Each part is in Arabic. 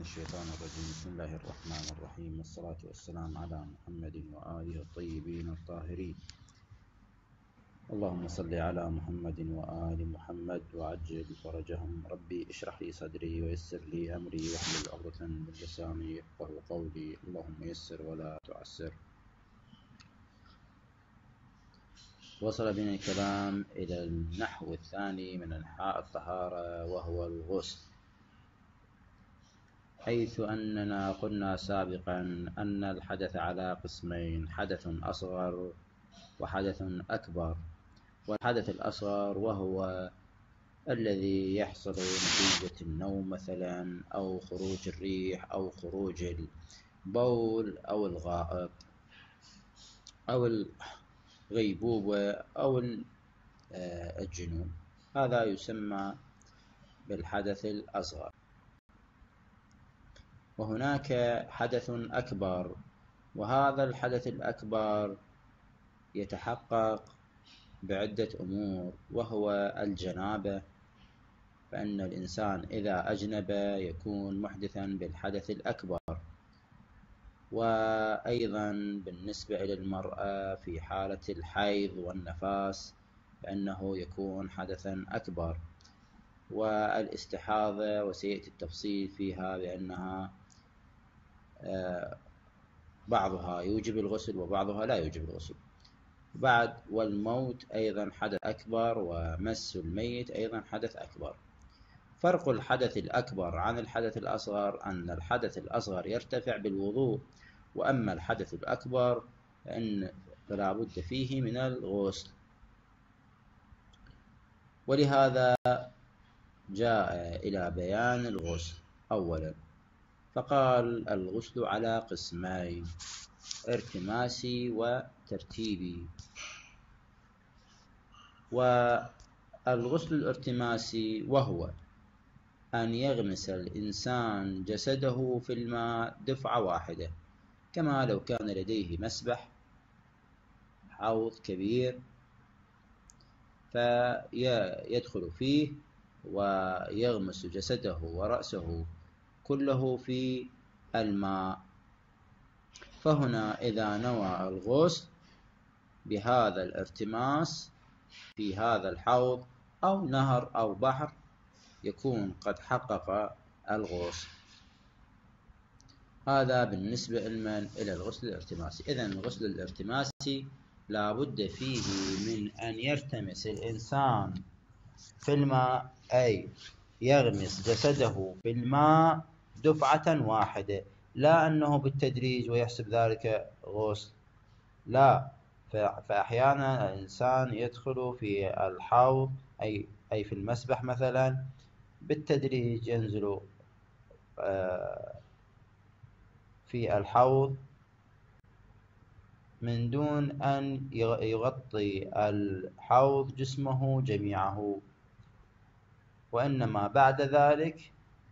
الشيطان الرجيم. بسم الله الرحمن الرحيم، والصلاة والسلام على محمد وآله الطيبين الطاهرين. اللهم صل على محمد وآل محمد وعجل فرجهم. ربي اشرح لي صدري ويسر لي أمري واحلل عقدة من لساني يفقهوا قولي. اللهم يسر ولا تعسر. وصل بنا الكلام إلى النحو الثاني من أنحاء الطهارة، وهو الغسل، حيث أننا قلنا سابقا أن الحدث على قسمين: حدث أصغر وحدث أكبر. والحدث الأصغر وهو الذي يحصل نتيجة النوم مثلا، أو خروج الريح، أو خروج البول، أو الغائط، أو الغيبوبة، أو الجنون. هذا يسمى بالحدث الأصغر. وهناك حدث أكبر، وهذا الحدث الأكبر يتحقق بعدة أمور، وهو الجنابة. فإن الإنسان إذا أجنب يكون محدثا بالحدث الأكبر. وأيضا بالنسبة إلى المرأة في حالة الحيض والنفاس فإنه يكون حدثا أكبر. والاستحاضة وسيأتي التفصيل فيها بأنها بعضها يوجب الغسل وبعضها لا يوجب الغسل. بعد والموت أيضا حدث أكبر، ومس الميت أيضا حدث أكبر. فرق الحدث الأكبر عن الحدث الأصغر أن الحدث الأصغر يرتفع بالوضوء، وأما الحدث الأكبر فلا بد فيه من الغسل. ولهذا جاء إلى بيان الغسل أولا، فقال: الغسل على قسمين: ارتماسي وترتيبي. والغسل الارتماسي وهو أن يغمس الإنسان جسده في الماء دفعة واحدة، كما لو كان لديه مسبح، حوض كبير، فيدخل فيه ويغمس جسده ورأسه كله في الماء. فهنا إذا نوى الغسل بهذا الارتماس في هذا الحوض أو نهر أو بحر يكون قد حقق الغسل. هذا بالنسبة إلى الغسل الارتماسي. إذن الغسل الارتماسي لا بد فيه من أن يرتمس الإنسان في الماء، أي يغمس جسده في الماء دفعة واحدة، لا أنه بالتدريج ويحسب ذلك غسل، لا. فأحيانا الإنسان يدخل في الحوض أي في المسبح مثلا بالتدريج، ينزل في الحوض من دون أن يغطي الحوض جسمه جميعه، وإنما بعد ذلك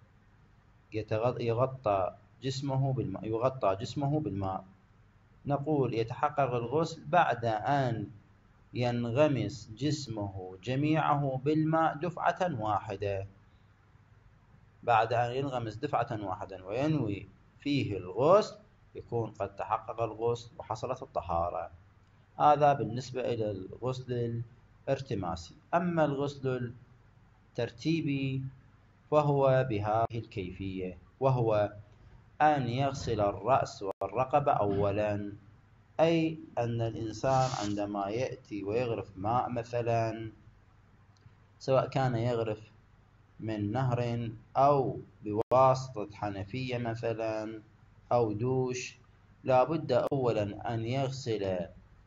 يغطى جسمه بالماء. نقول يتحقق الغسل بعد أن ينغمس جسمه جميعه بالماء دفعة واحدة. بعد أن ينغمس دفعة واحدة وينوي فيه الغسل يكون قد تحقق الغسل وحصلت الطهارة. هذا بالنسبة إلى الغسل الارتماسي. أما الغسل الترتيبي فهو بهذه الكيفية، وهو أن يغسل الرأس والرقبة أولا. أي أن الإنسان عندما يأتي ويغرف ماء مثلا، سواء كان يغرف من نهر أو بواسطة حنفية مثلا أو دوش، لا بد أولا أن يغسل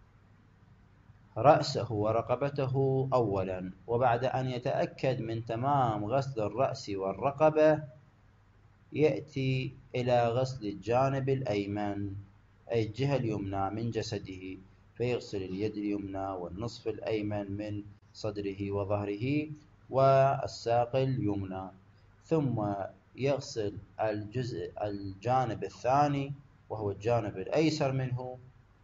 رأسه ورقبته أولا. وبعد أن يتأكد من تمام غسل الرأس والرقبة يأتي إلى غسل الجانب الأيمن، أي الجهة اليمنى من جسده، فيغسل اليد اليمنى والنصف الأيمن من صدره وظهره والساق اليمنى، ثم يغسل الجانب الثاني وهو الجانب الأيسر منه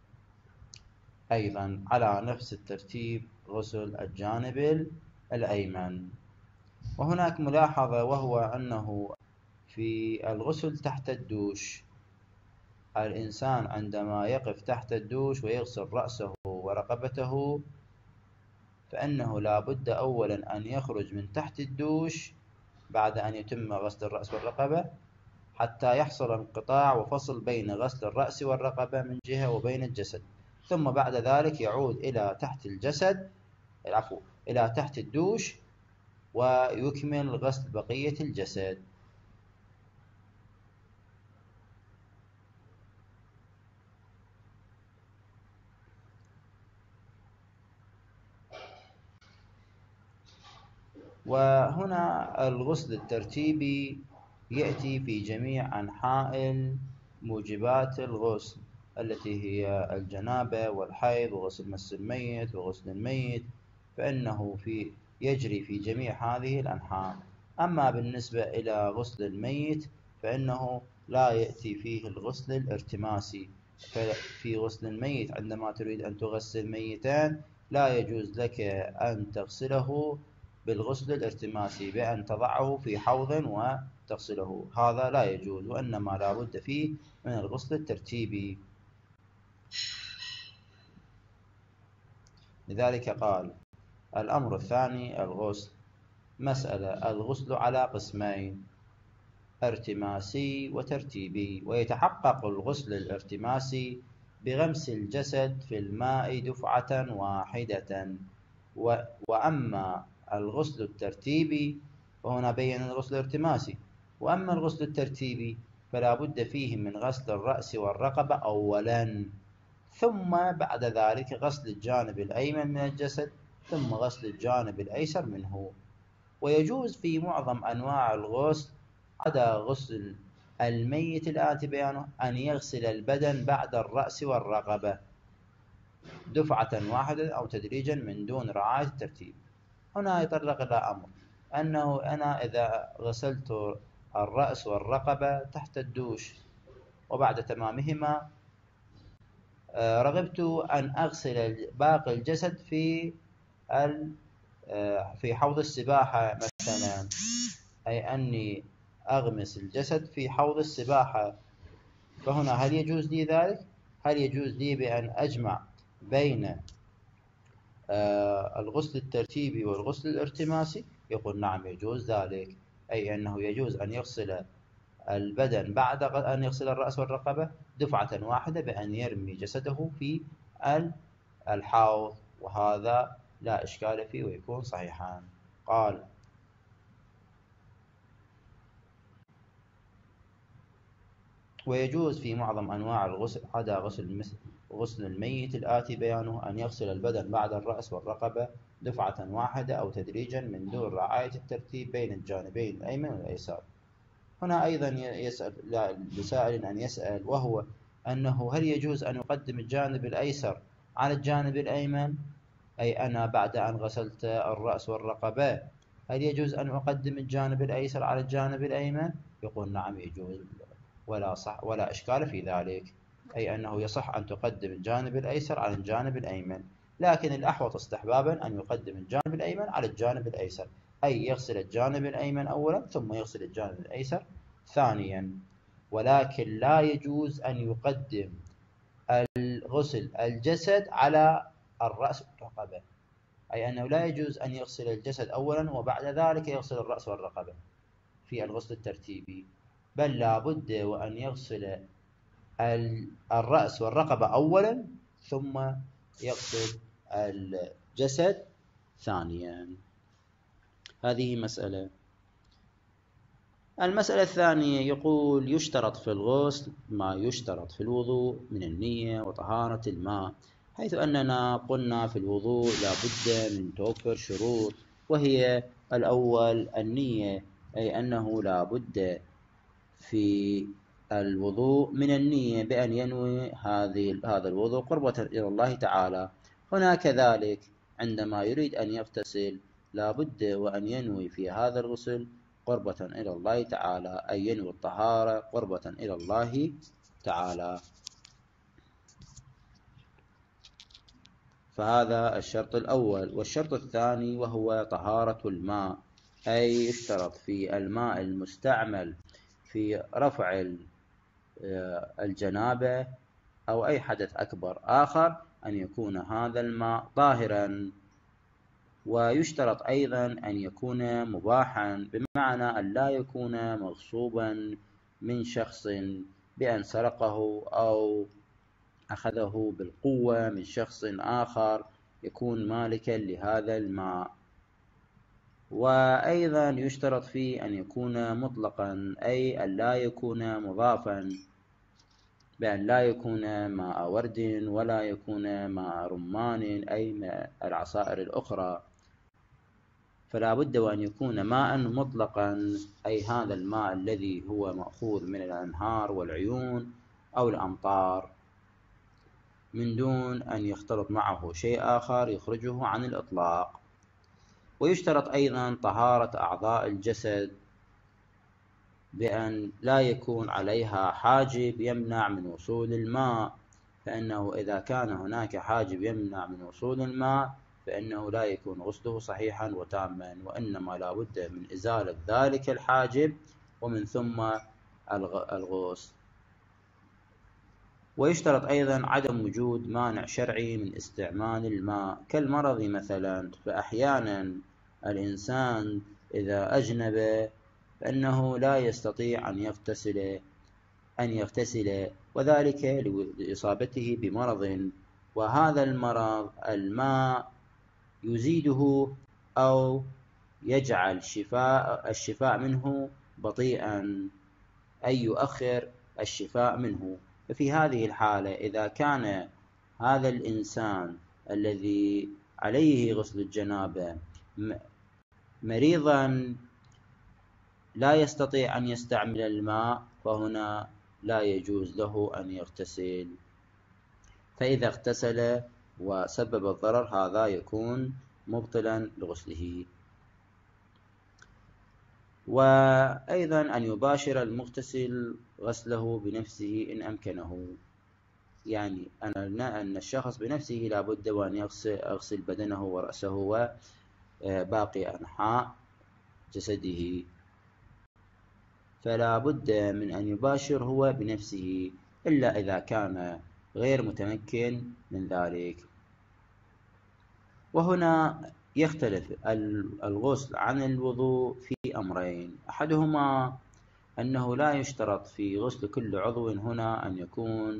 أيضا على نفس الترتيب، غسل الجانب الأيمن. وهناك ملاحظة، وهو أنه في الغسل تحت الدوش. الإنسان عندما يقف تحت الدوش ويغسل رأسه ورقبته فإنه لا بد أولا أن يخرج من تحت الدوش بعد أن يتم غسل الرأس والرقبة حتى يحصل انقطاع وفصل بين غسل الرأس والرقبة من جهة وبين الجسد، ثم بعد ذلك يعود إلى تحت الجسد إلى تحت الدوش ويكمل غسل بقية الجسد. وهنا الغسل الترتيبي يأتي في جميع أنحاء موجبات الغسل التي هي الجنابة والحيض وغسل مس الميت وغسل الميت، فإنه يجري في جميع هذه الأنحاء. أما بالنسبة إلى غسل الميت فإنه لا يأتي فيه الغسل الارتماسي. ففي غسل الميت عندما تريد أن تغسل ميتان لا يجوز لك أن تغسله بالغسل الارتماسي بأن تضعه في حوض وتغسله، هذا لا يجوز، وإنما لا بد فيه من الغسل الترتيبي. لذلك قال الأمر الثاني الغسل. مسألة: الغسل على قسمين، ارتماسي وترتيبي، ويتحقق الغسل الارتماسي بغمس الجسد في الماء دفعة واحدة، وأما الغسل الترتيبي وهنا بين الغسل الارتماسي، وأما الغسل الترتيبي فلا بد فيه من غسل الرأس والرقبة أولا، ثم بعد ذلك غسل الجانب الأيمن من الجسد، ثم غسل الجانب الأيسر منه. ويجوز في معظم أنواع الغسل عدا غسل الميت الآتي بيانه أن يغسل البدن بعد الرأس والرقبة دفعة واحدة أو تدريجا من دون رعاية الترتيب. هنا يتطرق إلى أمر أنه أنا إذا غسلت الرأس والرقبة تحت الدوش وبعد تمامهما رغبت أن أغسل باقي الجسد في حوض السباحة مثلا، أي أني أغمس الجسد في حوض السباحة، فهنا هل يجوز لي ذلك؟ هل يجوز لي بأن أجمع بين الغسل الترتيبي والغسل الارتماسي؟ يقول نعم يجوز ذلك، أي أنه يجوز أن يغسل البدن بعد أن يغسل الرأس والرقبة دفعة واحدة بأن يرمي جسده في الحوض، وهذا لا إشكال فيه ويكون صحيحا. قال ويجوز في معظم أنواع الغسل عدا غسل الميت الآتي بيانه أن يغسل البدن بعد الرأس والرقبة دفعة واحدة أو تدريجا من دون رعاية الترتيب بين الجانبين الأيمن والأيسر. هنا أيضا يسأل لسائل أن يسأل، وهو أنه هل يجوز أن يقدم الجانب الأيسر على الجانب الأيمن؟ أي أنا بعد أن غسلت الرأس والرقبة هل يجوز أن أقدم الجانب الأيسر على الجانب الأيمن؟ يقول نعم يجوز ولا إشكال في ذلك، أي أنه يصح أن تقدم الجانب الأيسر على الجانب الأيمن، لكن الأحوط استحبابا أن يقدم الجانب الأيمن على الجانب الأيسر، أي يغسل الجانب الأيمن أولا ثم يغسل الجانب الأيسر ثانيا. ولكن لا يجوز أن يقدم الغسل الجسد على الرأس والرقبة، أي أنه لا يجوز أن يغسل الجسد أولا وبعد ذلك يغسل الرأس والرقبة في الغسل الترتيبي، بل لا بد وأن يغسل الرأس والرقبة أولا ثم يغسل الجسد ثانيا. هذه مسألة. المسألة الثانية يقول يشترط في الغسل ما يشترط في الوضوء من النية وطهارة الماء، حيث أننا قلنا في الوضوء لا بد من توفر شروط، وهي الأول النية، أي أنه لا بد في الوضوء من النية بأن ينوي هذا الوضوء قربة إلى الله تعالى. هنا كذلك عندما يريد أن يغتسل لا بد وأن ينوي في هذا الغسل قربة إلى الله تعالى، أي ينوي الطهارة قربة إلى الله تعالى. فهذا الشرط الأول. والشرط الثاني وهو طهارة الماء، أي يشترط في الماء المستعمل في رفع الجنابة أو أي حدث أكبر آخر أن يكون هذا الماء طاهرا. ويشترط أيضا أن يكون مباحا، بمعنى أن لا يكون مغصوبا من شخص بأن سرقه أو أخذه بالقوة من شخص آخر يكون مالكا لهذا الماء. وأيضا يشترط فيه أن يكون مطلقا، أي أن لا يكون مضافا، بأن لا يكون ماء ورد ولا يكون ماء رمان أي ماء العصائر الأخرى، فلا بد وأن يكون ماء مطلقا، أي هذا الماء الذي هو مأخوذ من الأنهار والعيون أو الأمطار، من دون أن يختلط معه شيء آخر يخرجه عن الإطلاق. ويشترط أيضا طهارة أعضاء الجسد، بأن لا يكون عليها حاجب يمنع من وصول الماء، فإنه إذا كان هناك حاجب يمنع من وصول الماء فإنه لا يكون غسله صحيحا وتاما، وإنما لا بد من إزالة ذلك الحاجب ومن ثم الغسل. ويشترط أيضا عدم وجود مانع شرعي من استعمال الماء كالمرض مثلا، فأحيانا الإنسان إذا أجنب فإنه لا يستطيع أن يغتسل وذلك لإصابته بمرض، وهذا المرض الماء يزيده أو يجعل الشفاء منه بطيئا، أي يؤخر الشفاء منه. ففي هذه الحالة إذا كان هذا الإنسان الذي عليه غسل الجنابة مريضا لا يستطيع أن يستعمل الماء، فهنا لا يجوز له أن يغتسل، فإذا اغتسل وسبب الضرر هذا يكون مبطلا لغسله. وأيضا أن يباشر المغتسل غسله بنفسه إن أمكنه، يعني أن الشخص بنفسه لا بد وأن يغسل بدنه ورأسه وباقي أنحاء جسده، فلا بد من أن يباشر هو بنفسه إلا إذا كان غير متمكن من ذلك. وهنا يختلف الغسل عن الوضوء في أمرين، أحدهما أنه لا يشترط في غسل كل عضو هنا أن يكون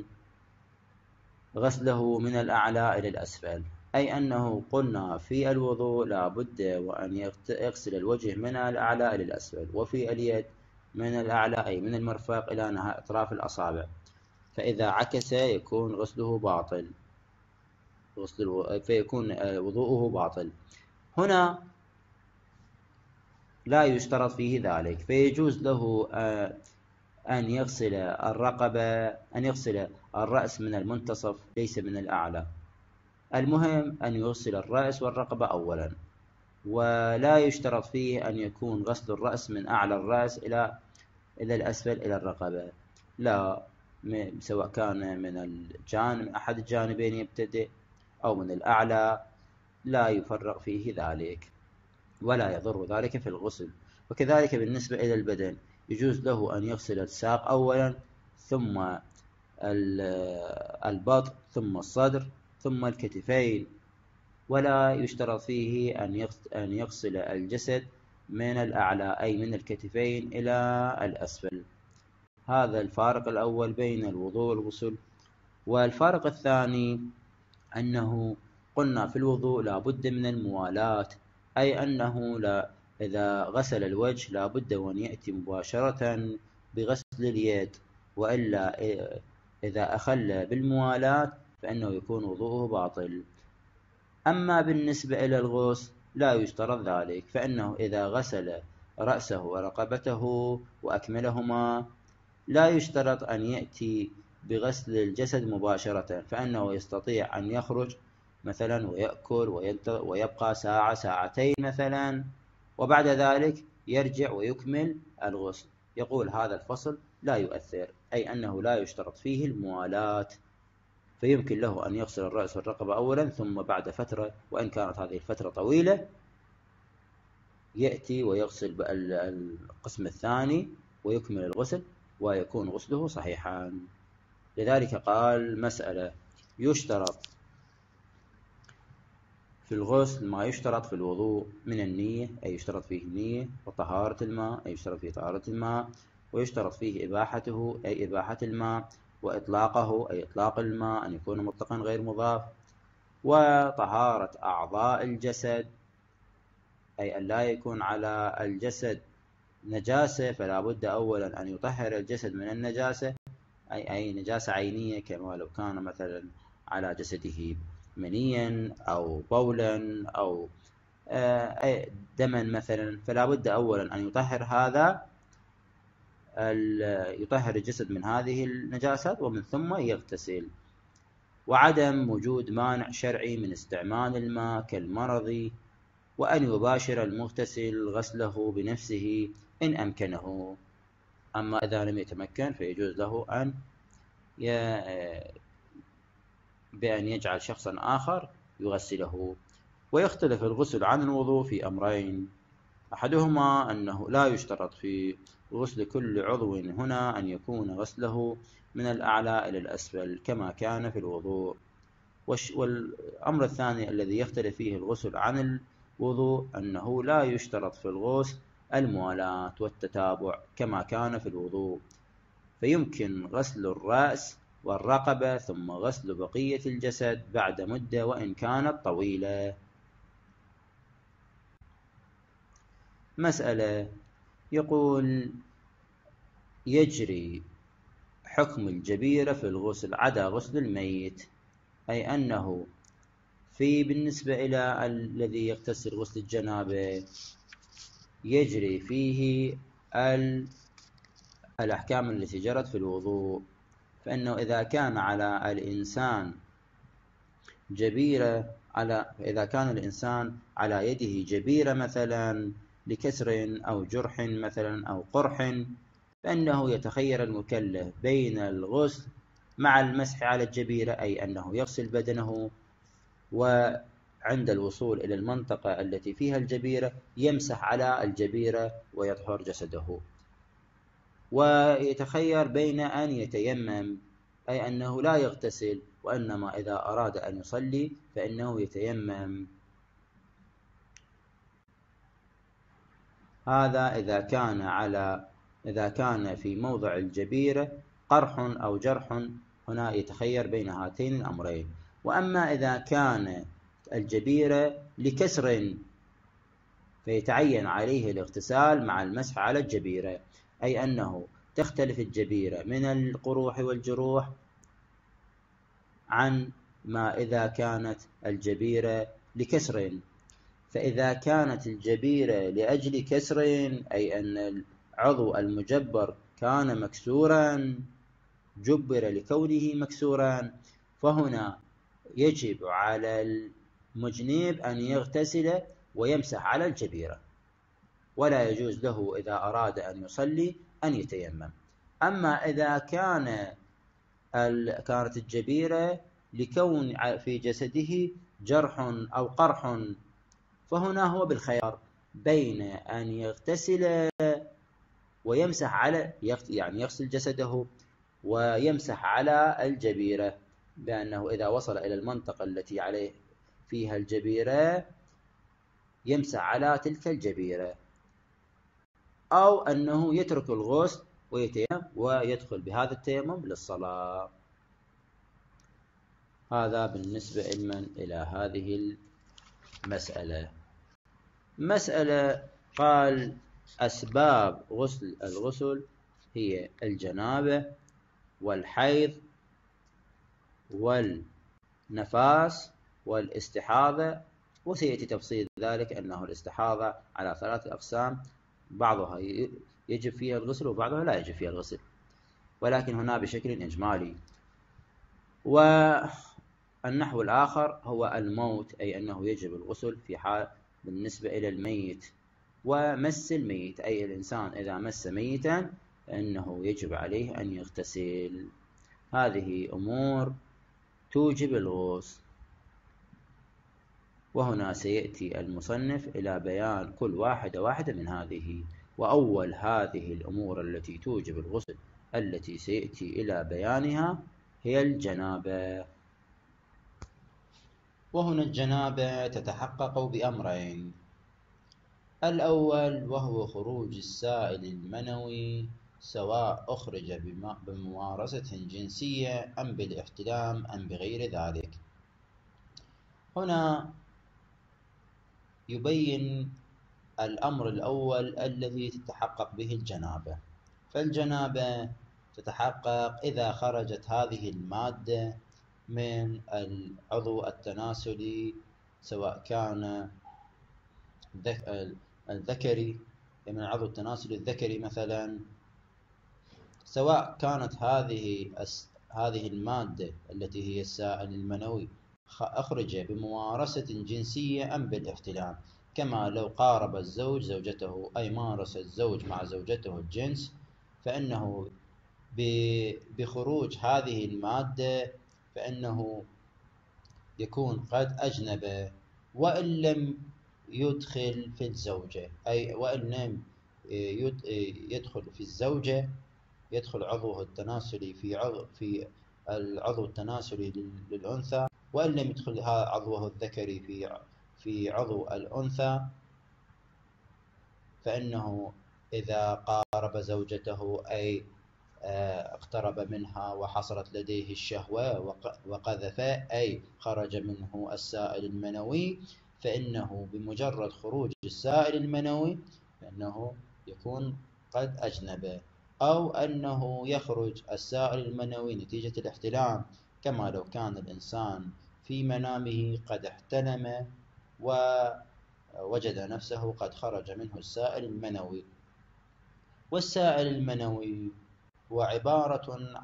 غسله من الأعلى إلى الأسفل، أي أنه قلنا في الوضوء لا بد وأن يغسل الوجه من الأعلى إلى الأسفل، وفي اليد من الأعلى أي من المرفق إلى نهاية أطراف الأصابع، فإذا عكس يكون غسله باطل، فيكون وضوءه باطل. هنا لا يشترط فيه ذلك، فيجوز له أن يغسل الرقبة، أن يغسل الرأس من المنتصف ليس من الأعلى، المهم أن يغسل الرأس والرقبة أولا، ولا يشترط فيه أن يكون غسل الرأس من أعلى الرأس إلى الأسفل إلى الرقبة، لا، سواء كان من أحد الجانبين يبتدئ أو من الأعلى لا يفرق فيه ذلك ولا يضر ذلك في الغسل. وكذلك بالنسبة إلى البدن يجوز له أن يغسل الساق أولا ثم البطن ثم الصدر ثم الكتفين، ولا يشترط فيه أن يغسل الجسد من الأعلى أي من الكتفين إلى الأسفل. هذا الفارق الأول بين الوضوء والغسل. والفارق الثاني أنه قلنا في الوضوء لا بد من الموالاة، أي أنه إذا غسل الوجه لا بد وأن يأتي مباشرة بغسل اليد، وإلا إذا أخل بالموالاة فإنه يكون وضوءه باطل. أما بالنسبة إلى الغسل لا يشترط ذلك، فإنه إذا غسل رأسه ورقبته وأكملهما لا يشترط أن يأتي بغسل الجسد مباشرة، فإنه يستطيع أن يخرج مثلا ويأكل ويبقى ساعة ساعتين مثلا، وبعد ذلك يرجع ويكمل الغسل. يقول هذا الفصل لا يؤثر، أي أنه لا يشترط فيه الموالاة، فيمكن له أن يغسل الرأس والرقبة أولا ثم بعد فترة، وإن كانت هذه الفترة طويلة، يأتي ويغسل القسم الثاني ويكمل الغسل ويكون غسله صحيحا. لذلك قال: مسألة: يشترط في الغسل ما يشترط في الوضوء من النية، أي يشترط فيه النية، وطهارة الماء، أي يشترط فيه طهارة الماء، ويشترط فيه إباحته، أي إباحة الماء، وإطلاقه، أي إطلاق الماء، أن يكون مطلقا غير مضاف، وطهارة أعضاء الجسد، أي أن لا يكون على الجسد نجاسة، فلا بد أولا أن يطهر الجسد من النجاسة، أي نجاسة عينية، كما لو كان مثلا على جسده منيا أو بولا أو دما مثلا، فلا بد أولا أن يطهر هذا، يطهر الجسد من هذه النجاسات ومن ثم يغتسل. وعدم وجود مانع شرعي من استعمال الماء كالمرض، وأن يباشر المغتسل غسله بنفسه إن أمكنه. أما إذا لم يتمكن فيجوز له بأن يجعل شخصا آخر يغسله. ويختلف الغسل عن الوضوء في أمرين: أحدهما أنه لا يشترط في غسل كل عضو هنا أن يكون غسله من الأعلى إلى الأسفل كما كان في الوضوء. والأمر الثاني الذي يختلف فيه الغسل عن الوضوء أنه لا يشترط في الغسل الموالاة والتتابع كما كان في الوضوء، فيمكن غسل الرأس والرقبة ثم غسل بقية الجسد بعد مدة وإن كانت طويلة. مسألة: يقول: يجري حكم الجبيرة في الغسل عدا غسل الميت، أي أنه بالنسبة إلى الذي يغتسل غسل الجنابة يجري فيه الأحكام التي جرت في الوضوء، فإنه إذا كان على الإنسان إذا كان الإنسان على يده جبيرة مثلا لكسر أو جرح مثلا أو قرح، فإنه يتخير المكلف بين الغسل مع المسح على الجبيرة، أي أنه يغسل بدنه وعند الوصول إلى المنطقة التي فيها الجبيرة يمسح على الجبيرة ويطهر جسده، ويتخير بين أن يتيمم، أي أنه لا يغتسل، وإنما إذا أراد أن يصلي فإنه يتيمم. هذا إذا كان في موضع الجبيرة قرح أو جرح، هنا يتخير بين هاتين الأمرين. وأما إذا كان الجبيرة لكسر فيتعين عليه الاغتسال مع المسح على الجبيرة، أي أنه تختلف الجبيرة من القروح والجروح عن ما إذا كانت الجبيرة لكسر. فإذا كانت الجبيرة لأجل كسر، أي أن العضو المجبر كان مكسورا، جبر لكونه مكسورا، فهنا يجب على المجنب أن يغتسل ويمسح على الجبيرة، ولا يجوز له إذا أراد أن يصلي أن يتيمم. أما إذا كانت الجبيرة لكون في جسده جرح أو قرح، فهنا هو بالخيار بين أن يغتسل ويمسح يعني يغسل جسده ويمسح على الجبيرة، بأنه إذا وصل إلى المنطقة التي عليه فيها الجبيرة يمسح على تلك الجبيرة، أو أنه يترك الغسل ويتيمم ويدخل بهذا التيمم للصلاة. هذا بالنسبة إلى هذه المسألة. مسألة: قال: أسباب الغسل هي الجنابة والحيض والنفاس والاستحاضة. وسيأتي تفصيل ذلك أنه الاستحاضة على 3 أقسام، بعضها يجب فيها الغسل وبعضها لا يجب فيها الغسل، ولكن هنا بشكل إجمالي. والنحو الآخر هو الموت، أي أنه يجب الغسل في حال بالنسبة إلى الميت، ومس الميت، أي الإنسان إذا مس ميتا فإنه يجب عليه أن يغتسل. هذه أمور توجب الغسل، وهنا سيأتي المصنف إلى بيان كل واحدة من هذه وأول هذه الأمور التي توجب الغسل التي سيأتي إلى بيانها هي الجنابة. وهنا الجنابة تتحقق بأمرين: الأول وهو خروج السائل المنوي، سواء أخرج بممارسة جنسية أم بالاحتلام أم بغير ذلك. هنا يبين الأمر الأول الذي تتحقق به الجنابة. فالجنابة تتحقق إذا خرجت هذه المادة من العضو التناسلي، سواء كان الذكري، من العضو التناسلي الذكري مثلا، سواء كانت هذه المادة التي هي السائل المنوي أخرج بممارسة جنسية أم بالاحتلام، كما لو قارب الزوج زوجته، أي مارس الزوج مع زوجته الجنس، فإنه بخروج هذه المادة فإنه يكون قد أجنب، وإن لم يدخل في الزوجة، أي وإن لم يدخل في الزوجة، يدخل عضوه التناسلي في العضو التناسلي للأنثى، وإن لم يدخل عضوه الذكري في عضو الأنثى، فإنه إذا قارب زوجته، أي اقترب منها وحصلت لديه الشهوة وقذف، أي خرج منه السائل المنوي، فإنه بمجرد خروج السائل المنوي فإنه يكون قد أجنب. أو أنه يخرج السائل المنوي نتيجة الاحتلام، كما لو كان الإنسان في منامه قد احتلم ووجد نفسه قد خرج منه السائل المنوي. والسائل المنوي هو عبارة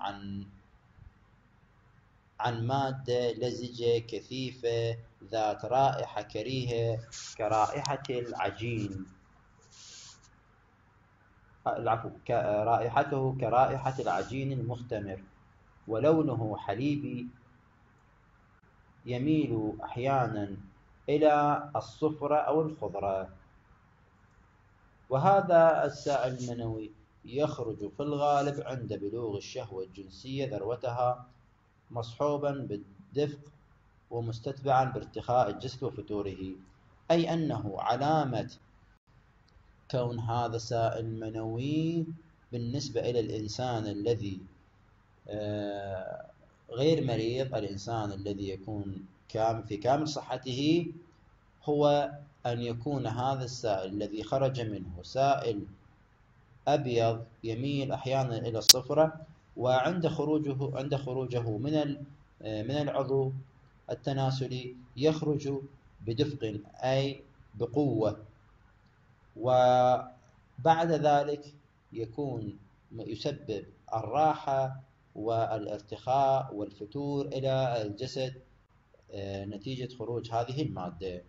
عن مادة لزجة كثيفة ذات رائحة كريهة كرائحة العجين، رائحته كرائحة العجين المختمر، ولونه حليبي يميل أحيانا إلى الصفرة أو الخضرة. وهذا السائل المنوي يخرج في الغالب عند بلوغ الشهوة الجنسية ذروتها، مصحوبا بالدفق ومستتبعا بارتخاء الجسد وفتوره، أي أنه علامة كون هذا السائل المنوي بالنسبة إلى الإنسان الذي غير مريض، الإنسان الذي يكون في كامل صحته، هو أن يكون هذا السائل الذي خرج منه سائل أبيض يميل أحيانا إلى الصفرة، وعند خروجه من العضو التناسلي يخرج بدفق، أي بقوة، وبعد ذلك يسبب الراحة والارتخاء والفتور إلى الجسد نتيجة خروج هذه المادة.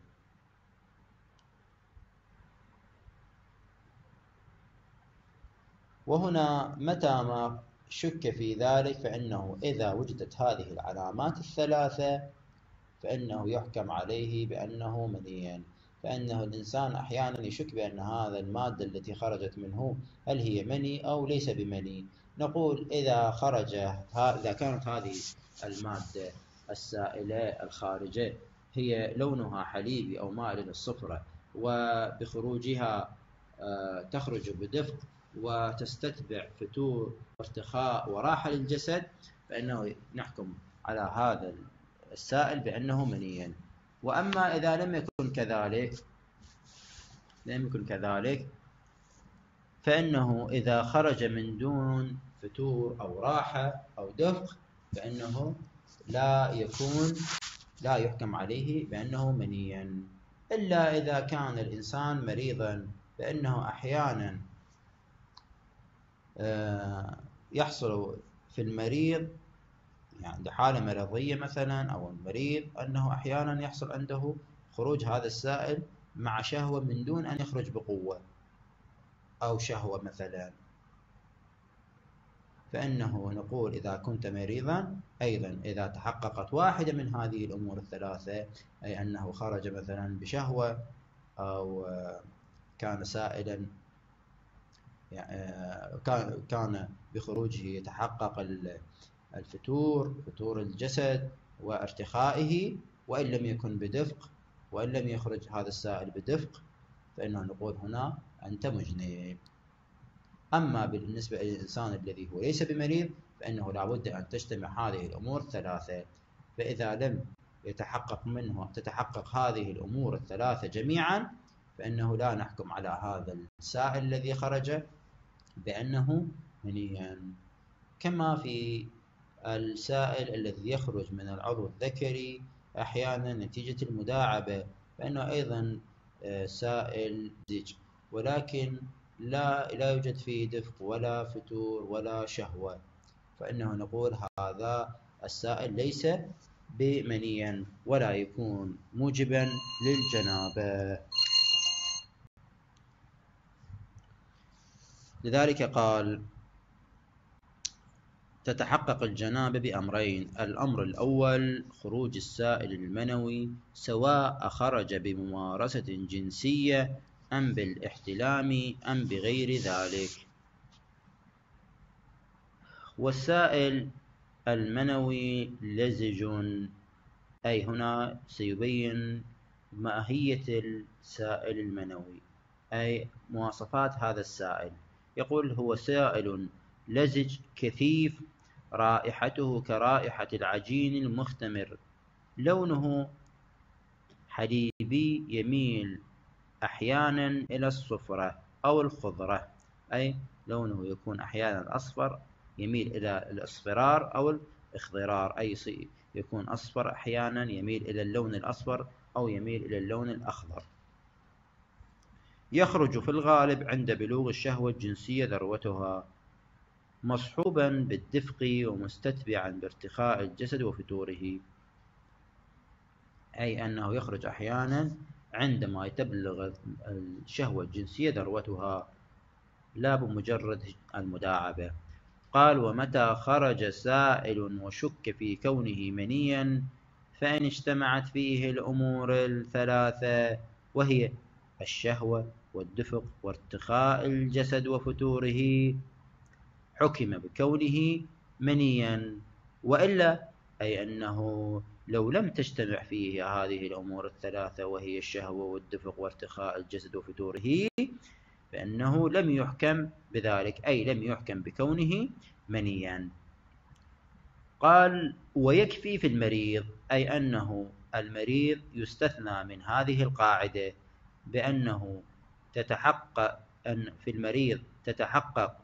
وهنا متى ما شك في ذلك، فإنه إذا وجدت هذه العلامات الثلاثة فإنه يحكم عليه بأنه مني. فإنه الإنسان أحيانا يشك بأن هذا المادة التي خرجت منه هل هي مني أو ليس بمني. نقول إذا كانت هذه المادة السائلة الخارجة هي لونها حليبي أو مائل إلى الصفرة، وبخروجها تخرج بدفق وتستتبع فتور وارتخاء وراحة للجسد، فإنه نحكم على هذا السائل بأنه منيا. وأما إذا لم يكن كذلك فإنه إذا خرج من دون فتور أو راحة أو دفق فإنه لا يحكم عليه بأنه منيا، إلا إذا كان الإنسان مريضا، فإنه أحيانا يحصل في المريض، يعني عنده حالة مرضية مثلا، أو المريض أنه أحيانا يحصل عنده خروج هذا السائل مع شهوة من دون أن يخرج بقوة أو شهوة مثلا، فإنه نقول إذا كنت مريضا أيضا إذا تحققت واحدة من هذه الأمور الثلاثة، أي أنه خرج مثلا بشهوة أو كان سائلا كان بخروجه يتحقق فتور الجسد وارتخائه، وإن لم يكن بدفق، وإن لم يخرج هذا السائل بدفق، فإنه نقول هنا أنت مجنب. أما بالنسبة للإنسان الذي هو ليس بمريض فإنه لا بد أن تجتمع هذه الأمور الثلاثة، فإذا لم تتحقق هذه الأمور الثلاثة جميعا فإنه لا نحكم على هذا السائل الذي خرج بأنه منيا. كما في السائل الذي يخرج من العضو الذكري أحيانا نتيجة المداعبة، فإنه أيضا سائل زج، ولكن لا يوجد فيه دفق ولا فتور ولا شهوة، فإنه نقول هذا السائل ليس بمنيا ولا يكون موجبا للجنابة. لذلك قال تتحقق الجنابة بأمرين: الأمر الأول خروج السائل المنوي سواء خرج بممارسة جنسية أم بالاحتلام أم بغير ذلك. والسائل المنوي لزج، أي هنا سيبين ماهية السائل المنوي، أي مواصفات هذا السائل. يقول هو سائل لزج كثيف، رائحته كرائحة العجين المختمر، لونه حليبي يميل أحيانا إلى الصفرة أو الخضرة، أي لونه يكون أحيانا أصفر يميل إلى الإصفرار أو الإخضرار، أي يكون أصفر أحيانا يميل إلى اللون الأصفر أو يميل إلى اللون الأخضر. يخرج في الغالب عند بلوغ الشهوة الجنسية ذروتها، مصحوبا بالدفق ومستتبعا بارتخاء الجسد وفتوره، أي أنه يخرج أحيانا عندما تبلغ الشهوة الجنسية ذروتها لا بمجرد المداعبة. قال ومتى خرج سائل وشك في كونه منيا فإن اجتمعت فيه الأمور الثلاثة وهي الشهوة والدفق وارتخاء الجسد وفتوره حكم بكونه منيا، وإلا أي أنه لو لم تجتمع فيه هذه الأمور الثلاثة وهي الشهوة والدفق وارتخاء الجسد وفتوره فإنه لم يحكم بذلك، أي لم يحكم بكونه منيا. قال ويكفي في المريض، أي أنه المريض يستثنى من هذه القاعدة بأنه تتحقق أن في المريض تتحقق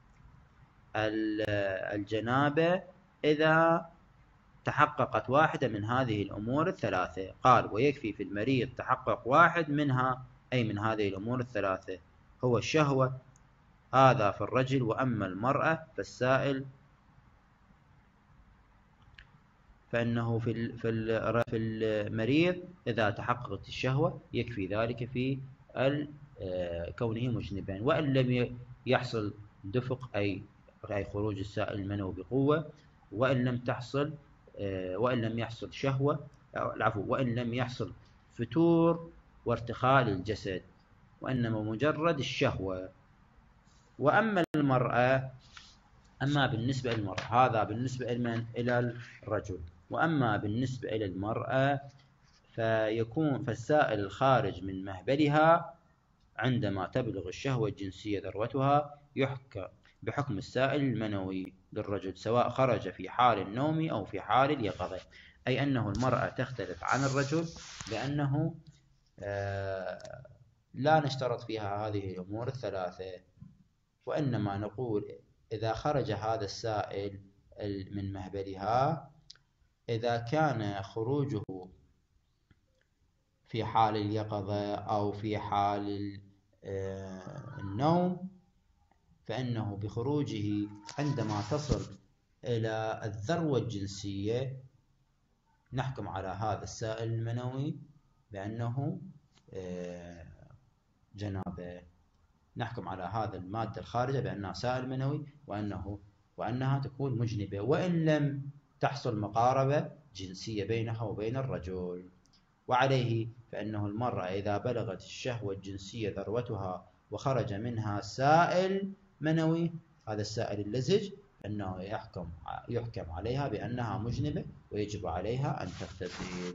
الجنابة إذا تحققت واحدة من هذه الأمور الثلاثة. قال ويكفي في المريض تحقق واحد منها، أي من هذه الأمور الثلاثة، هو الشهوة، هذا في الرجل، وأما المرأة فالسائل فإنه في المريض إذا تحققت الشهوة يكفي ذلك في كونه مجنبا، وإن لم يحصل دفق أي خروج السائل المنوي بقوة، وإن لم يحصل شهوة، وإن لم يحصل فتور وارتخاء للجسد، وإنما مجرد الشهوة. وأما المرأة، أما بالنسبة للمرأة، هذا بالنسبة إلى الرجل، وأما بالنسبة إلى المرأة فالسائل الخارج من مهبلها عندما تبلغ الشهوة الجنسية ذروتها يحكم بحكم السائل المنوي للرجل سواء خرج في حال النوم أو في حال اليقظة، أي أنه المرأة تختلف عن الرجل لأنه لا نشترط فيها هذه الأمور الثلاثة، وإنما نقول إذا خرج هذا السائل من مهبلها إذا كان خروجه في حال اليقظة أو في حال النوم فإنه بخروجه عندما تصل إلى الذروة الجنسية نحكم على هذا السائل المنوي بأنه جنابة، نحكم على هذا المادة الخارجة بأنها سائل منوي وأنها تكون مجنبة، وإن لم تحصل مقاربة جنسية بينها وبين الرجل. وعليه فإنه المرأة إذا بلغت الشهوة الجنسية ذروتها وخرج منها سائل منوي، هذا السائل اللزج، أنه يحكم عليها بأنها مجنبة ويجب عليها أن تغتسل.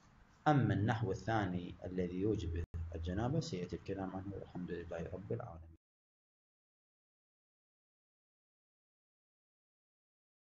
أما النحو الثاني الذي يوجب الجنابة سيأتي الكلام عنه، والحمد لله رب العالمين.